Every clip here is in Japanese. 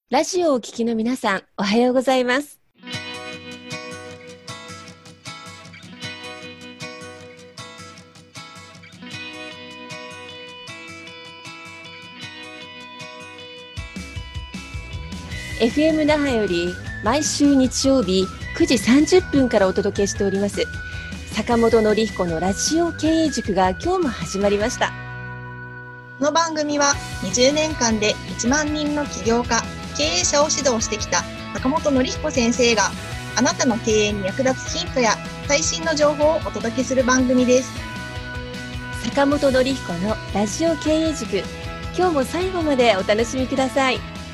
ラジオをお聞きの皆さん、おはようございます。FM 那覇より毎週日曜日9時30分からお届けしております坂本典彦のラジオ経営塾が今日も始まりました。 この番組は20年間で1万人の起業家、経営者を指導してきた坂本典彦先生があなたの経営に役立つヒントや最新の情報をお届けする番組です。 坂本典彦のラジオ経営塾、今日も最後までお楽しみください。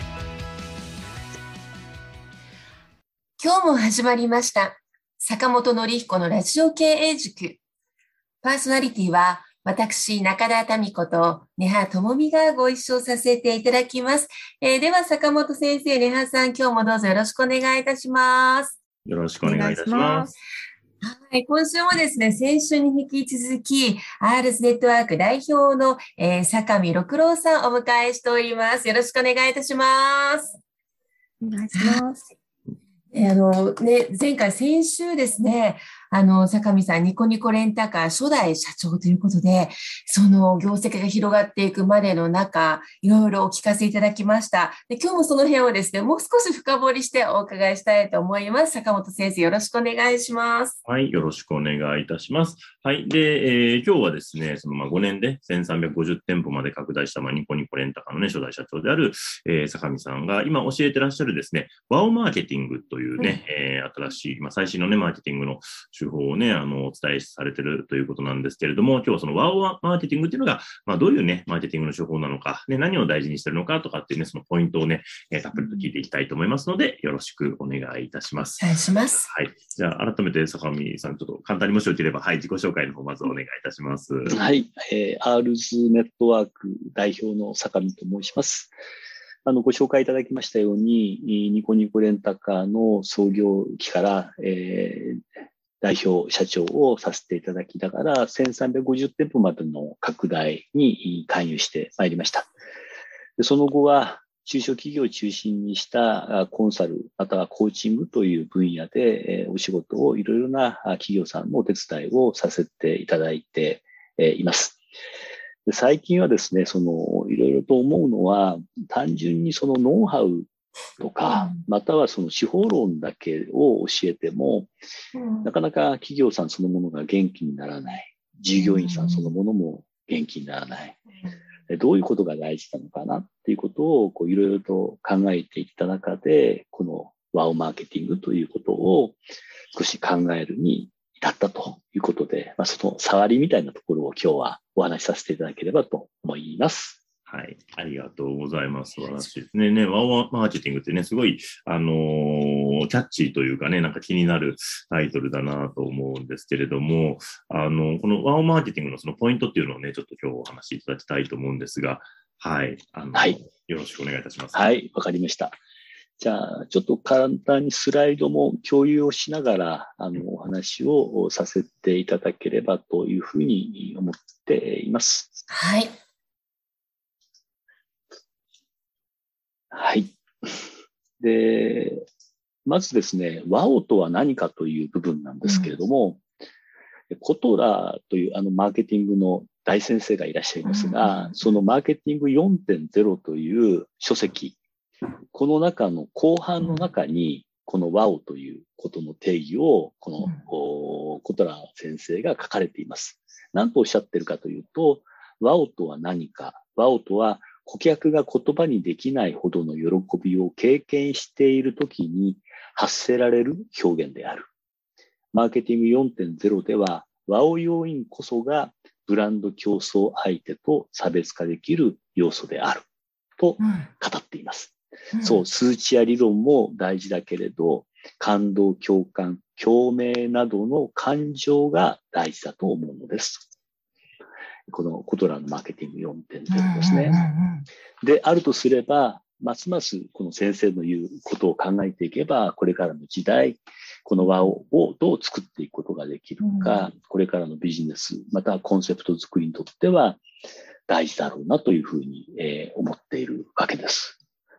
今日も始まりました坂本典彦のラジオ経営塾。パーソナリティは私中田民子と根葉智美がご一緒させていただきます。では坂本先生、根葉さん、今日もどうぞよろしくお願いいたします。 よろしくお願いいたします。 はい、今週もですね、先週に引き続き RS ネットワーク代表の、坂見六郎さんをお迎えしております。よろしくお願いいたします。 お願いします。 先週ですね、坂見さん、ニコニコレンタカー初代社長ということで、その業績が広がっていくまでの中、いろいろお聞かせいただきました。で、今日もその辺をですね、もう少し深掘りしてお伺いしたいと思います。坂本先生、よろしくお願いします。 はい、よろしくお願いいたします。はい。で、今日はですね、5年で1350店舗まで拡大した、ニコニコレンタカーのね、初代社長である、坂見さんが今教えてらっしゃるですね、ワオマーケティングというね、新しい、最新のね、マーケティングの手法をね、お伝えされてるということなんですけれども、今日はそのワオマーケティングっていうのが、どういうね、マーケティングの手法なのか、ね、何を大事にしてるのかとかっていうね、そのポイントをね、たっぷりと聞いていきたいと思いますので、よろしくお願いいたします。 お願いします。 はい。じゃあ、改めて坂見さん、ちょっと簡単にもしよければ、はい、自己紹介の方、まずお願いいたします。 はい。RS ネットワーク代表の坂見と申します。ご紹介いただきましたように、ニコニコレンタカーの創業期から、代表社長をさせていただきながら、1350店舗までの拡大に関与してまいりました。でその後は、中小企業を中心にしたコンサル、またはコーチングという分野で、お仕事をいろいろな企業さんのお手伝いをさせていただいています。で最近はですね、いろいろと思うのは、単純にそのノウハウとか、またはその手法論だけを教えても、なかなか企業さんそのものが元気にならない。従業員さんそのものも元気にならない。どういうことが大事なのかなっていうことをいろいろと考えていった中で、このワオマーケティングということを少し考えるに至ったということで、その触りみたいなところを今日はお話しさせていただければと思います。 はい。ありがとうございます。素晴らしいですね。ワオマーケティングってね、すごい、キャッチーというかね、なんか気になるタイトルだなと思うんですけれども、このワオマーケティングのそのポイントっていうのをね、ちょっと今日お話しいただきたいと思うんですが、はい。 はい。 よろしくお願いいたします。 はい。わかりました。じゃあ、ちょっと簡単にスライドも共有をしながら、お話をさせていただければというふうに思っています。 はい。 はい。で、まずですね、ワオとは何かという部分なんですけれども、コトラというマーケティングの大先生がいらっしゃいますが、そのマーケティング 4.0 という書籍、この中の後半の中に、このワオということの定義を、このコトラ先生が書かれています。何とおっしゃっているかというと、ワオとは何か、ワオとは顧客が言葉にできないほどの喜びを経験しているときに発せられる表現である。マーケティング 4.0 では、ワオ要因こそがブランド競争相手と差別化できる要素であると語っています。そう、数値や理論も大事だけれど、感動、共感、共鳴などの感情が大事だと思うのです。このコトラのマーケティング 4.0 ですね。で、あるとすれば、ますますこの先生の言うことを考えていけば、これからの時代、この輪をどう作っていくことができるか、これからのビジネス、またはコンセプト作りにとっては大事だろうなというふうに思っているわけです。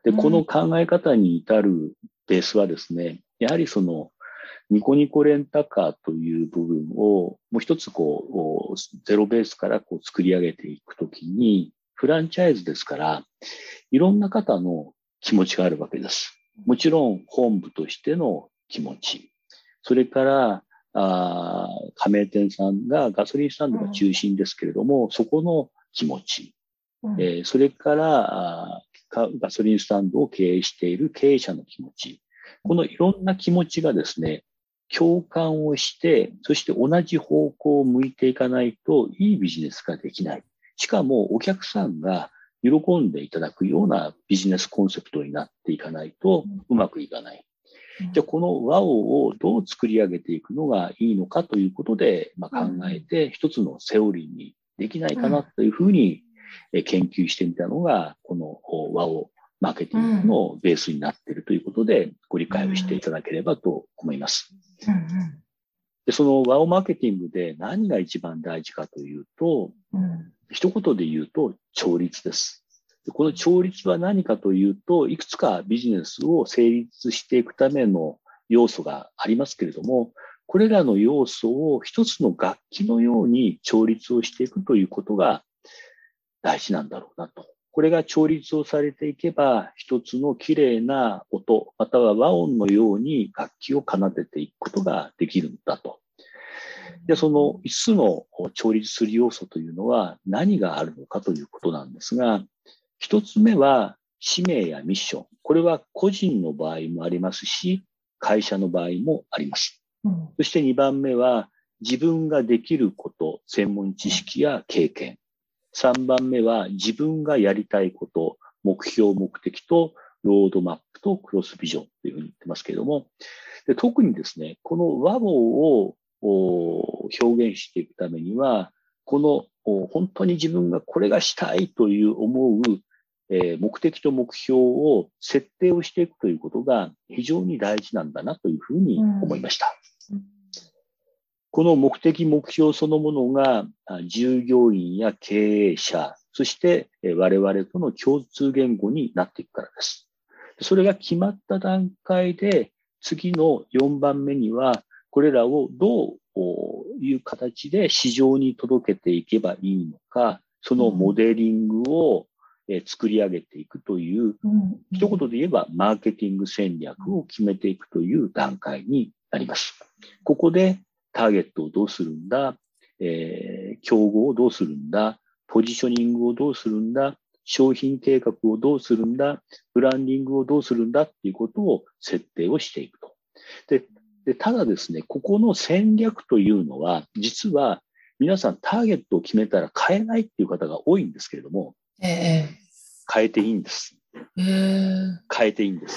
で、この考え方に至るベースはですね、やはりその、ニコニコレンタカーという部分をもう一つゼロベースから作り上げていくときに、フランチャイズですから、いろんな方の気持ちがあるわけです。もちろん本部としての気持ち、それから加盟店さんがガソリンスタンドが中心ですけれども、そこの気持ち、それからガソリンスタンドを経営している経営者の気持ち、このいろんな気持ちがですね、共感をして、そして同じ方向を向いていかないといいビジネスができない。しかもお客さんが喜んでいただくようなビジネスコンセプトになっていかないとうまくいかない。じゃあこのワオをどう作り上げていくのがいいのかということで、考えて一つのセオリーにできないかなというふうに研究してみたのが、このワオマーケティングのベースになっているということで、ご理解をしていただければと思います。で、そのワオマーケティングで何が一番大事かというと、一言で言うと、調律です。この調律は何かというと、いくつかビジネスを成立していくための要素がありますけれども、これらの要素を一つの楽器のように調律をしていくということが大事なんだろうなと。これが調律をされていけば、一つの綺麗な音、または和音のように楽器を奏でていくことができるんだと。で、その5つの調律する要素というのは何があるのかということなんですが、一つ目は使命やミッション。これは個人の場合もありますし、会社の場合もあります。そして2番目は自分ができること、専門知識や経験。3番目は自分がやりたいこと、目標、目的とロードマップとクロスビジョンというふうに言ってますけれども、で特にですね、この和語を表現していくためには、この本当に自分がこれがしたいという思う目的と目標を設定をしていくということが非常に大事なんだなというふうに思いました。この目的、目標そのものが従業員や経営者、そして我々との共通言語になっていくからです。それが決まった段階で、次の4番目には、これらをどういう形で市場に届けていけばいいのか、そのモデリングを作り上げていくという、一言で言えばマーケティング戦略を決めていくという段階になります。ここでターゲットをどうするんだ、競合をどうするんだ、ポジショニングをどうするんだ、商品計画をどうするんだ、ブランディングをどうするんだっていうことを設定をしていくと。で、ただですね、ここの戦略というのは、実は皆さんターゲットを決めたら変えないっていう方が多いんですけれども、変えていいんです。変えていいんです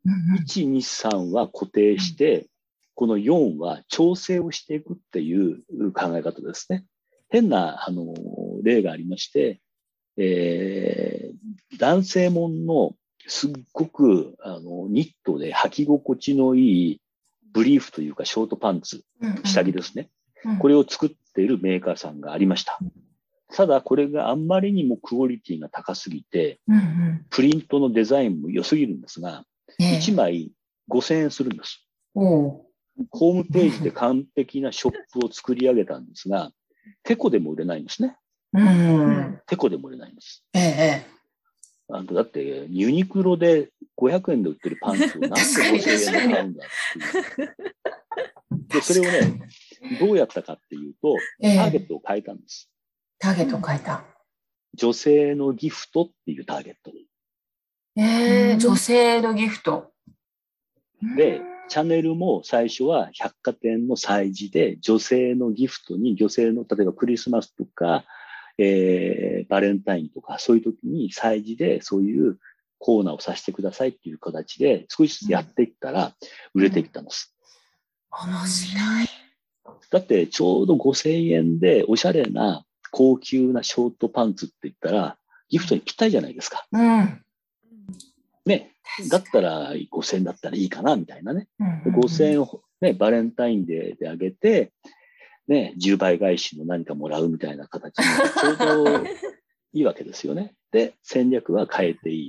。1、2、3は固定して、この4は調整をしていくっていう考え方ですね。変な例がありまして、男性もんのすっごくニットで履き心地のいいブリーフというかショートパンツ、下着ですね。これを作っているメーカーさんがありました。ただこれがあんまりにもクオリティが高すぎて、プリントのデザインも良すぎるんですが、1枚5000円するんです。ホームページで完璧なショップを作り上げたんですが、テコでも売れないんですね。テコでも売れないんです。だって、ユニクロで500円で売ってるパンツをなんで5000円で買うんだっていう。で、それをね、どうやったかっていうと、ターゲットを変えたんです。 ターゲットを変えた。 女性のギフトっていうターゲットに。 女性のギフト。 で、チャンネルも最初は百貨店の催事で女性のギフトに、女性の、例えばクリスマスとか、バレンタインとか、そういう時に催事でそういうコーナーをさせてくださいっていう形で少しずつやっていったら売れていったんです。 面白い。 だってちょうど5000円でおしゃれな高級なショートパンツって言ったらギフトにぴったりじゃないですか。ね。だったら5000円だったらいいかなみたいなね。5000円をね、バレンタインデーであげて、ね、10倍返しの何かもらうみたいな形にちょうどいいわけですよね。で、戦略は変えていい。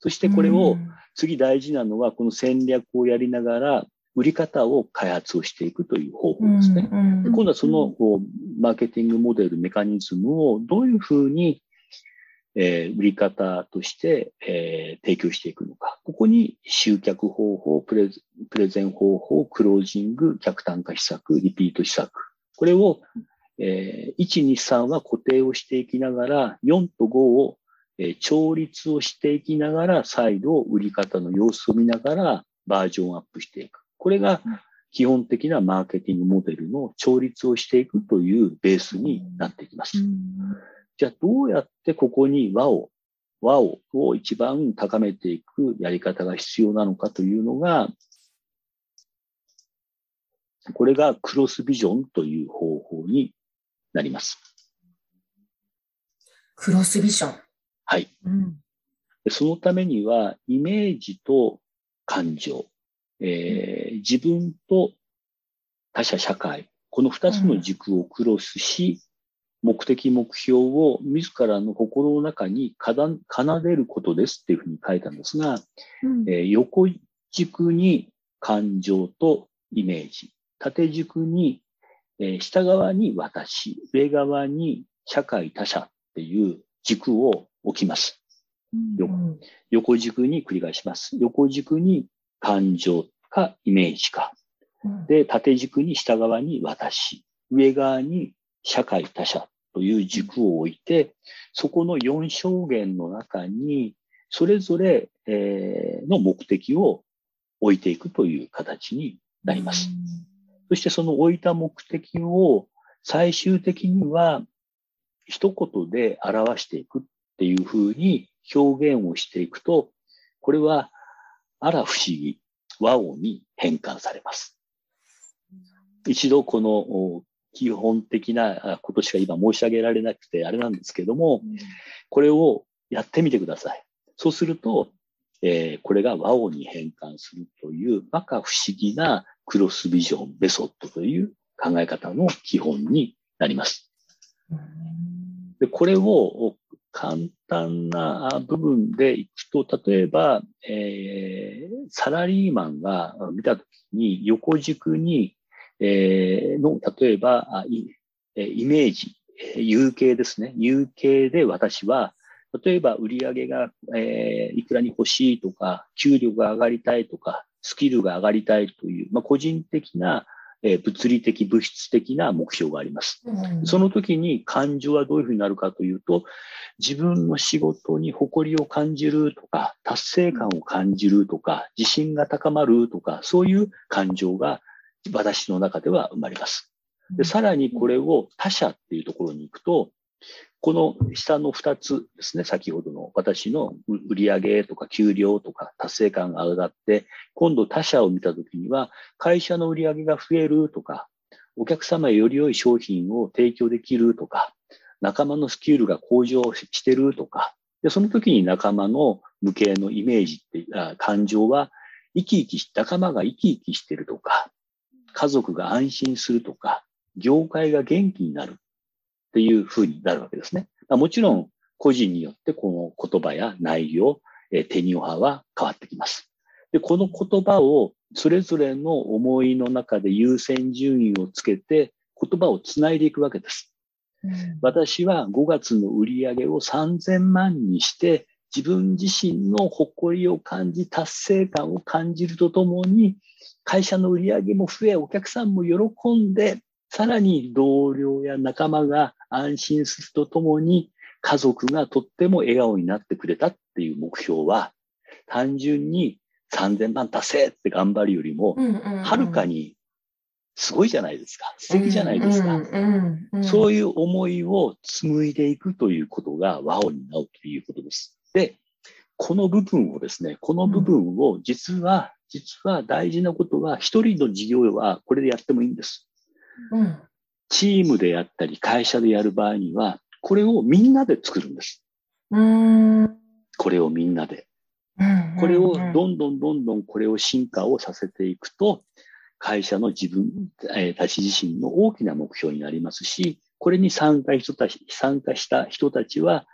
そしてこれを次大事なのは、この戦略をやりながら、売り方を開発をしていくという方法ですね。で今度はそのマーケティングモデル、メカニズムをどういうふうに、売り方として、提供していくのか。ここに集客方法、プレゼン方法、クロージング、客単価施策、リピート施策。これを、1、2、3は固定をしていきながら、4と5を、調律をしていきながら、再度売り方の様子を見ながらバージョンアップしていく。これが基本的なマーケティングモデルの調律をしていくというベースになっていきます。じゃあどうやってここに和を一番高めていくやり方が必要なのかというのが、これがクロスビジョンという方法になります。 クロスビジョン。 はい。そのためにはイメージと感情、自分と他者社会、この2つの軸をクロスし、目的目標を自らの心の中に奏でることですっていうふうに書いたんですが、横軸に感情とイメージ、縦軸に、下側に私、上側に社会他者っていう軸を置きます。横軸に繰り返します。横軸に感情かイメージか。で、縦軸に下側に私、上側に社会他者という軸を置いて、そこの4象限の中に、それぞれの目的を置いていくという形になります。そしてその置いた目的を最終的には一言で表していくっていうふうに表現をしていくと、これはあら不思議、和音に変換されます。一度この基本的なことしか今申し上げられなくてあれなんですけども、これをやってみてください。そうすると、これが和音に変換するという摩訶不思議なクロスビジョンメソッドという考え方の基本になります。でこれを簡単な部分でいくと、例えば、サラリーマンが見たときに横軸に、例えばイメージ、有形ですね。有形で私は、例えば売上が、いくらに欲しいとか、給料が上がりたいとか、スキルが上がりたいという、個人的な、物理的、物質的な目標があります。その時に感情はどういうふうになるかというと、自分の仕事に誇りを感じるとか、達成感を感じるとか、自信が高まるとか、そういう感情が私の中では生まれます。で、さらにこれを他者っていうところに行くと、この下の2つですね、先ほどの私の売上とか給料とか達成感が上がって、今度他者を見たときには、会社の売上が増えるとか、お客様へより良い商品を提供できるとか、仲間のスキルが向上してるとか、でその時に仲間の向けのイメージって感情は仲間が生き生きしてるとか、家族が安心するとか、業界が元気になるっていう風になるわけですね。もちろん個人によってこの言葉や内容、テニオ派は変わってきます。で、この言葉をそれぞれの思いの中で優先順位をつけて言葉をつないでいくわけです。私は5月の売り上げを3000万にして自分自身の誇りを感じ、達成感を感じるとともに、会社の売り上げも増え、お客さんも喜んで、さらに同僚や仲間が安心するとともに、家族がとっても笑顔になってくれたっていう目標は、単純に3000万達成って頑張るよりも、はるかにすごいじゃないですか。素敵じゃないですか。そういう思いを紡いでいくということが和音になるということです。で、この部分を実は大事なことは、一人の事業はこれでやってもいいんです。チームでやったり会社でやる場合には、これをみんなで作るんです。これをみんなで。これをどんどんこれを進化をさせていくと、会社の自分たち自身の大きな目標になりますし、これに参加した人たちは、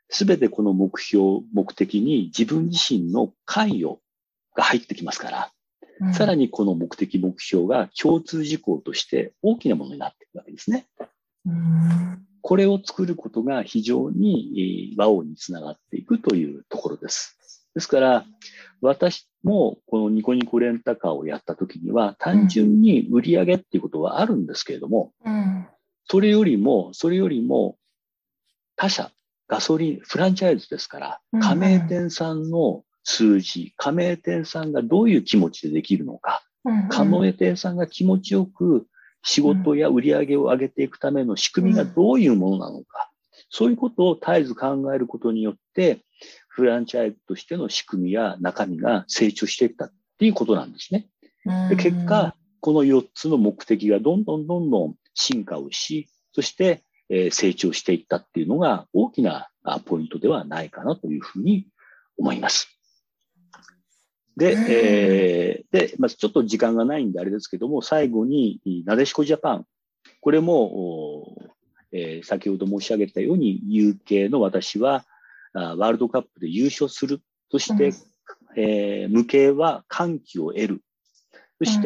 すべてこの目標、目的に自分自身の関与が入ってきますから、さらにこの目的、目標が共通事項として大きなものになっていくわけですね。これを作ることが非常に和音につながっていくというところです。ですから、私もこのニコニコレンタカーをやったときには、単純に売り上げっていうことはあるんですけれども、それよりも他社、ガソリン、フランチャイズですから、加盟店さんの数字、加盟店さんがどういう気持ちでできるのか、加盟店さんが気持ちよく仕事や売り上げを上げていくための仕組みがどういうものなのか、そういうことを絶えず考えることによって、フランチャイズとしての仕組みや中身が成長していったっていうことなんですね。で、結果、この4つの目的がどんどん進化をし、そして成長していったっていうのが大きなポイントではないかなというふうに思います。で、まずちょっと時間がないんであれですけども、最後になでしこジャパン。これも、先ほど申し上げたように、UK の私はワールドカップで優勝する。そして、無形は歓喜を得る。そして、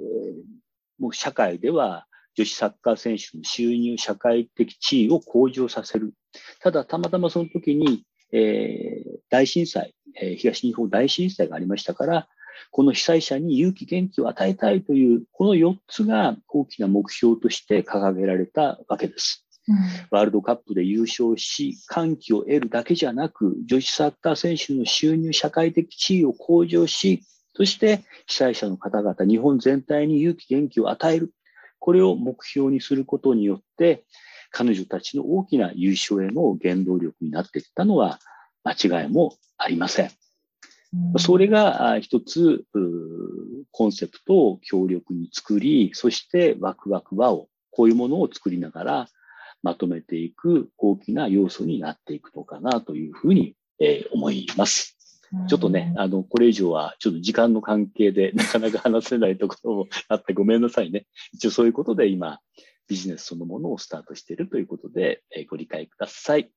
もう社会では女子サッカー選手の収入、社会的地位を向上させる。ただ、たまたまその時に、大震災、東日本大震災がありましたから、この被災者に勇気元気を与えたいという、この4つが大きな目標として掲げられたわけです。ワールドカップで優勝し、歓喜を得るだけじゃなく、女子サッカー選手の収入、社会的地位を向上し、そして被災者の方々、日本全体に勇気元気を与える。これを目標にすることによって、彼女たちの大きな優勝への原動力になっていったのは間違いもありません。それが一つコンセプトを強力に作り、そしてワクワクワを、こういうものを作りながらまとめていく大きな要素になっていくのかなというふうに思います。ちょっとね、これ以上はちょっと時間の関係でなかなか話せないところもあってごめんなさいね。一応そういうことで今、ビジネスそのものをスタートしているということで、ご理解ください。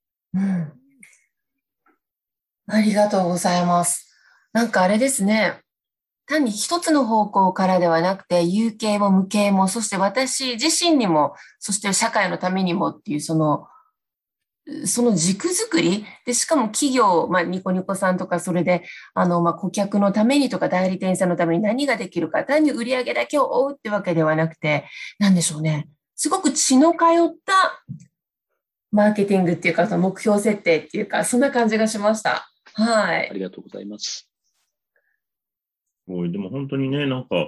ありがとうございます。なんかあれですね。単に一つの方向からではなくて、有形も無形も、そして私自身にも、そして社会のためにもっていう、その軸作りで、しかも企業、ニコニコさんとか、それで、顧客のためにとか、代理店さんのために何ができるか、単に売り上げだけを追うってわけではなくて、なんでしょうね。すごく血の通ったマーケティングっていうか、その目標設定っていうか、そんな感じがしました。はい。 ありがとうございます。 でも本当にね、なんか、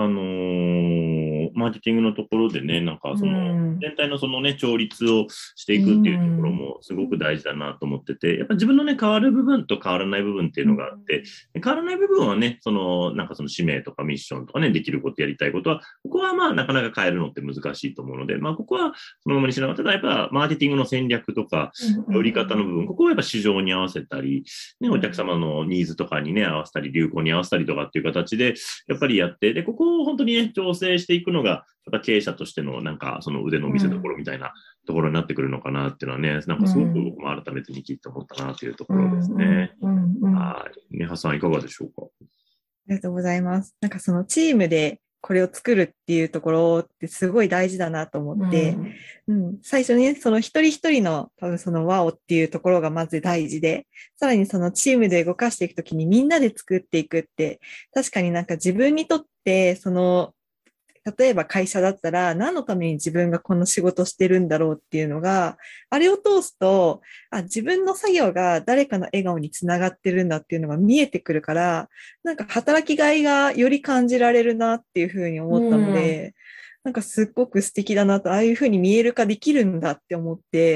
マーケティングのところでね、なんか全体のそのね、調律をしていくっていうところもすごく大事だなと思ってて、やっぱ自分のね、変わる部分と変わらない部分っていうのがあって、変わらない部分はね、なんかその使命とかミッションとかね、できること、やりたいことは、ここはなかなか変えるのって難しいと思うので、ここはそのままにしながら、ただやっぱマーケティングの戦略とか、売り方の部分、ここはやっぱ市場に合わせたり、ね、お客様のニーズとかにね、合わせたり、流行に合わせたりとかっていう形で、やっぱりやって、で、ここを本当にね、調整していくのが、また経営者としてのなんか、その腕の見せ所みたいなところになってくるのかなっていうのはね、なんかすごく僕も改めて見聞いて思ったなというところですね。はい。ネハさんいかがでしょうか？ ありがとうございます。なんかそのチームでこれを作るっていうところってすごい大事だなと思って、最初にその一人一人の多分そのワオっていうところがまず大事で、さらにそのチームで動かしていくときにみんなで作っていくって、確かになんか自分にとってその、例えば会社だったら何のために自分がこの仕事してるんだろうっていうのが、あれを通すと、自分の作業が誰かの笑顔につながってるんだっていうのが見えてくるから、なんか働きがいがより感じられるなっていうふうに思ったので、なんかすっごく素敵だなと、ああいうふうに見える化できるんだって思って、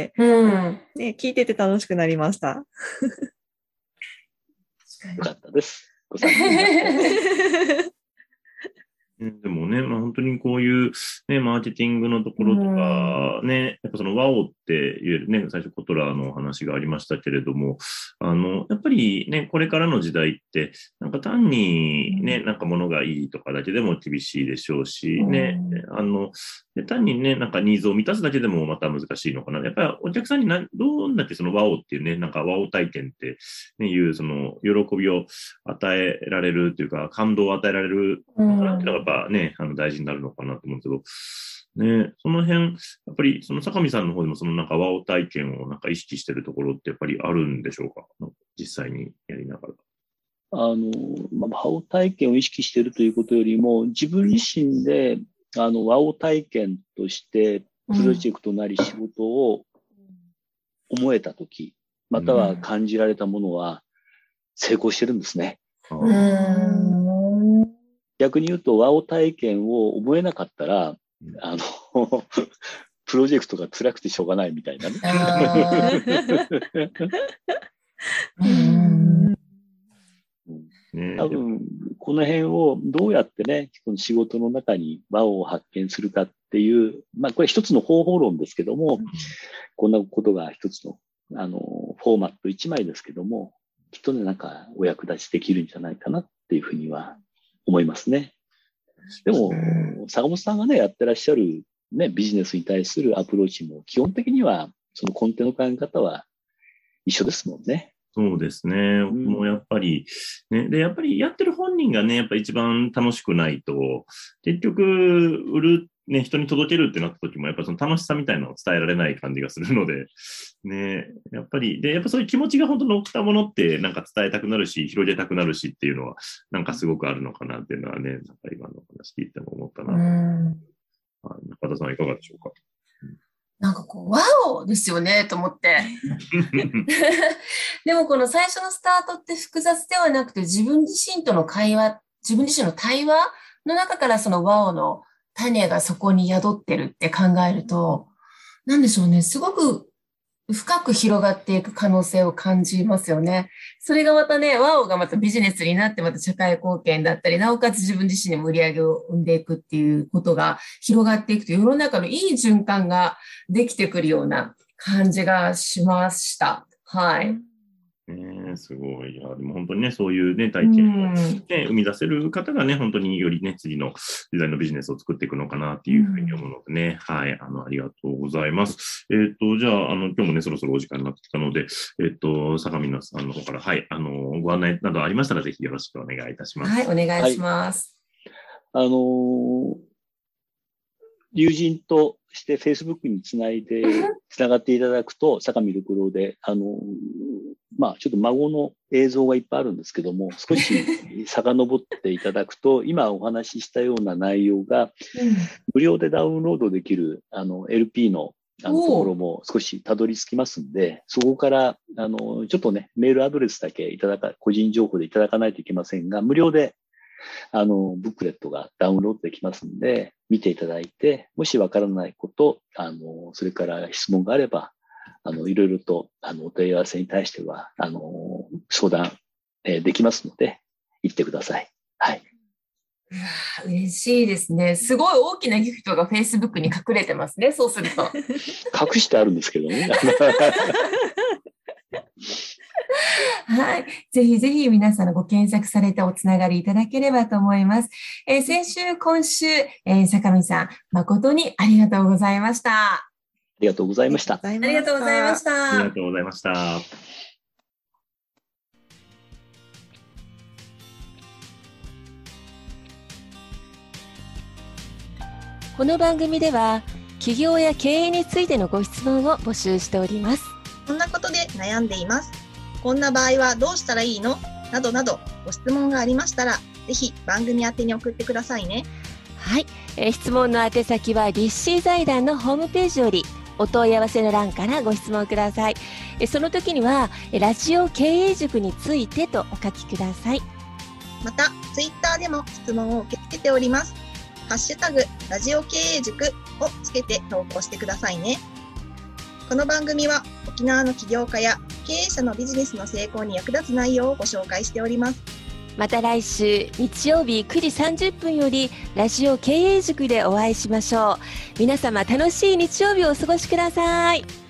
ね、聞いてて楽しくなりました。 よかったです。 でもね、本当にこういう、ね、ママーケティングのところとかね、やっぱそのワオっていわゆるね、最初コトラの話がありましたけれども、やっぱりね、これからの時代って、なんか単にね、なんか物がいいとかだけでも厳しいでしょうし、ね、単にね、なんかニーズを満たすだけでもまた難しいのかな。やっぱりお客さんにどんだけそのワオっていうね、なんかワオ体験ってね、いうその喜びを与えられるというか、感動を与えられるのかなっていうのがやっぱね、大事になるのかなと思うんですけど、ね、その辺、やっぱりその坂見さんの方でもそのなんかワオ体験をなんか意識してるところってやっぱりあるんでしょうか？実際にやりながら。 ワオ体験を意識しているということよりも、自分自身でワオ体験としてプロジェクトなり仕事を思えたとき、または感じられたものは成功してるんですね。逆に言うと、ワオ体験を思えなかったら、プロジェクトが辛くてしょうがないみたいなね。多分、この辺をどうやってね、この仕事の中にワオを発見するかっていう、これ一つの方法論ですけども、こんなことが一つの、フォーマット一枚ですけども、きっとね、なんかお役立ちできるんじゃないかなっていうふうには思いますね。でも、坂本さんがね、やってらっしゃるね、ビジネスに対するアプローチも基本的には、その根底の考え方は一緒ですもんね。 そうですね。もうやっぱり、ね、で、やっぱりやってる本人がね、やっぱり一番楽しくないと、結局、売る、ね、人に届けるってなった時も、やっぱその楽しさみたいなのを伝えられない感じがするので、ね、やっぱり、で、やっぱそういう気持ちが本当に乗ったものって、なんか伝えたくなるし、広げたくなるしっていうのは、なんかすごくあるのかなっていうのはね、なんか今の話聞いても思ったな。中田さんいかがでしょうか？ なんかこう、ワオですよね、と思って。でもこの最初のスタートって複雑ではなくて、自分自身との会話、自分自身の対話の中からそのワオの種がそこに宿ってるって考えると、なんでしょうね、すごく深く広がっていく可能性を感じますよね。それがまたね、ワオがまたビジネスになってまた社会貢献だったり、なおかつ自分自身にも売り上げを生んでいくっていうことが広がっていくと、世の中のいい循環ができてくるような感じがしました。はい。 すごい。いや、でも本当にね、そういうね、体験を、ね、生み出せる方がね、本当によりね、次の時代のビジネスを作っていくのかなっていうふうに思うのでね、はい、ありがとうございます。じゃあ、今日もね、そろそろお時間になってきたので、坂見さんの方から、はい、ご案内などありましたら、ぜひよろしくお願いいたします。 はい、お願いします。 はい、友人として Facebook につながっていただくと、坂見六郎で、ちょっと孫の映像がいっぱいあるんですけども、少し遡っていただくと、今お話ししたような内容が、無料でダウンロードできる、LP の、ところも少し辿り着きますんで、そこから、ちょっとね、メールアドレスだけ個人情報でいただかないといけませんが、無料で、ブックレットがダウンロードできますんで、見ていただいて、もしわからないこと、それから質問があれば、いろいろと、お問い合わせに対しては、相談、できますので、言ってください。はい。 嬉しいですね。すごい大きなギフトが Facebook に隠れてますね、そうすると。 隠してあるんですけどね。 はい。ぜひぜひ皆さんご検索されておつながりいただければと思います。先週、今週、坂見さん、誠にありがとうございました。 ありがとうございました。 ありがとうございました。 ありがとうございました。 この番組では、起業や経営についてのご質問を募集しております。 こんなことで悩んでいます。こんな場合はどうしたらいいの？などなどご質問がありましたら、ぜひ番組宛てに送ってくださいね。 はい、質問の宛先は立志財団のホームページよりお問い合わせの欄からご質問ください。その時にはラジオ経営塾についてとお書きください。 またツイッターでも質問を受け付けております。ハッシュタグラジオ経営塾をつけて投稿してくださいね。この番組は沖縄の起業家や経営者のビジネスの成功に役立つ内容をご紹介しております。 また来週日曜日9時30分よりラジオ経営塾でお会いしましょう。皆様楽しい日曜日をお過ごしください。